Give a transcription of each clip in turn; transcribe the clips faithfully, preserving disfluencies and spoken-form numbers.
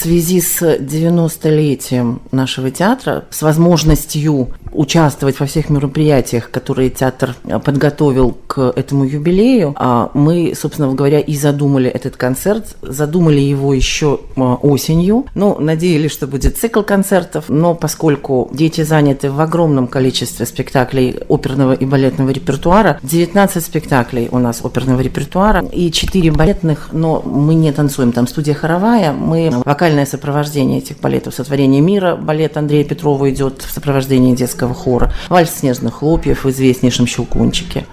связи с девяностолетием нашего театра, с возможностью участвовать во всех мероприятиях, которые театр подготовил к этому юбилею, мы, собственно говоря, и задумали этот концерт. Задумали его еще осенью. Ну, надеялись, что будет цикл концертов, но поскольку дети заняты в огромном количестве спектаклей оперного и балетного репертуара, девятнадцать спектаклей у нас оперного репертуара и четыре балетных, но мы не танцуем. Там студия хоровая, мы вокальное сопровождение этих балетов. «Сотворение мира», балет Андрея Петрова идет в сопровождении детского хора, «Вальс снежных хлопьев» в известнейшем «Щелкунчике».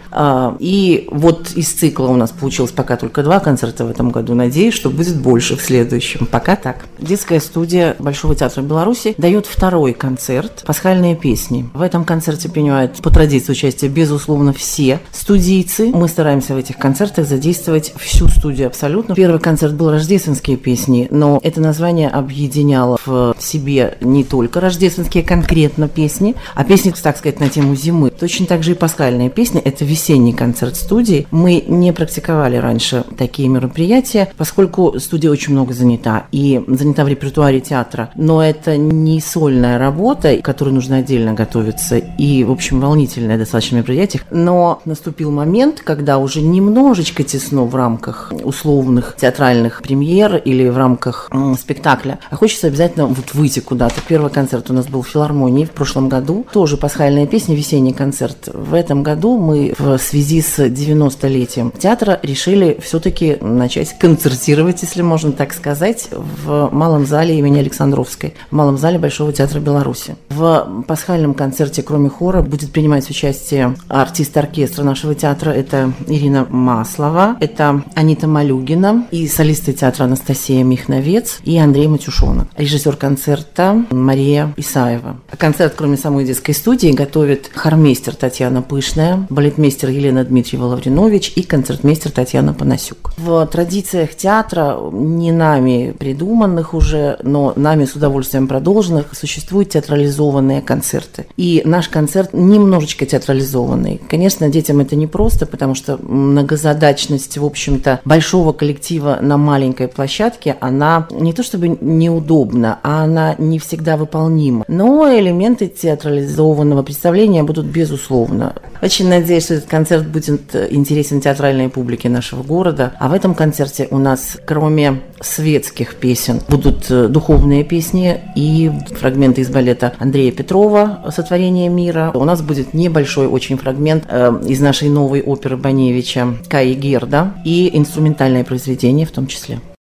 И вот из цикла у нас получилось пока только два концерта в этом году. Надеюсь, что будет больше в следующем. Пока так. Детская студия Большого театра Беларуси дает второй концерт «Пасхальные песни». В этом концерте принимают по традиции участие, безусловно, все студийцы. Мы стараемся в этих концертах задействовать всю студию абсолютно. Первый концерт был «Рождественские песни», но это название объединяло в себе не только рождественские конкретно песни, а песни, так сказать, на тему зимы. Точно так же и пасхальные песни – это весенний концерт студии. Мы не практиковали раньше такие мероприятия, поскольку студия очень много занята и занята в репертуаре театра. Но это не сольная работа, к которой нужно отдельно готовиться, и, в общем, волнительное достаточно мероприятие. Но наступил момент, когда уже немножечко тесно в рамках условных театральных премьер или в рамках м, спектакля, а хочется обязательно вот выйти куда-то. Первый концерт у нас был в филармонии в прошлом году. Тоже пасхальные песни, весенний концерт. В этом году мы в связи с девяностолетием театра решили все-таки начать концертировать, если можно так сказать, в малом зале имени Александровской, в малом зале Большого театра Беларуси. В пасхальном концерте, кроме хора, будет принимать участие артист оркестра нашего театра. Это Ирина Маслова, это Анита Малюгина и солисты театра Анастасия Михновец и Андрей Матюшонок. Режиссер концерта Мария Исаева. Концерт, кроме самой детской студии, готовит хормейстер Татьяна Пышная, балетмейстер Елена Дмитриева-Лавринович и концертмейстер Татьяна Панасюк. В традициях театра, не нами придуманных уже, но нами с удовольствием продолженных, существуют театрализованные концерты. И наш концерт немножечко театрализованный. Конечно, детям это непросто, потому что многозадачность, в общем-то, большого коллектива на маленькой площадке, она не то чтобы неудобна, а она не всегда выполнима. Но элементы театрализованного представления будут безусловно. Очень надеюсь, что этот концерт будет интересен театральной публике нашего города. А в этом концерте у нас, кроме светских песен, будут духовные песни и фрагменты из балета Андрея Петрова «Сотворение мира». У нас будет небольшой очень фрагмент э, из нашей новой оперы Баневича «Кай и Герда» и инструментальное произведение в том числе.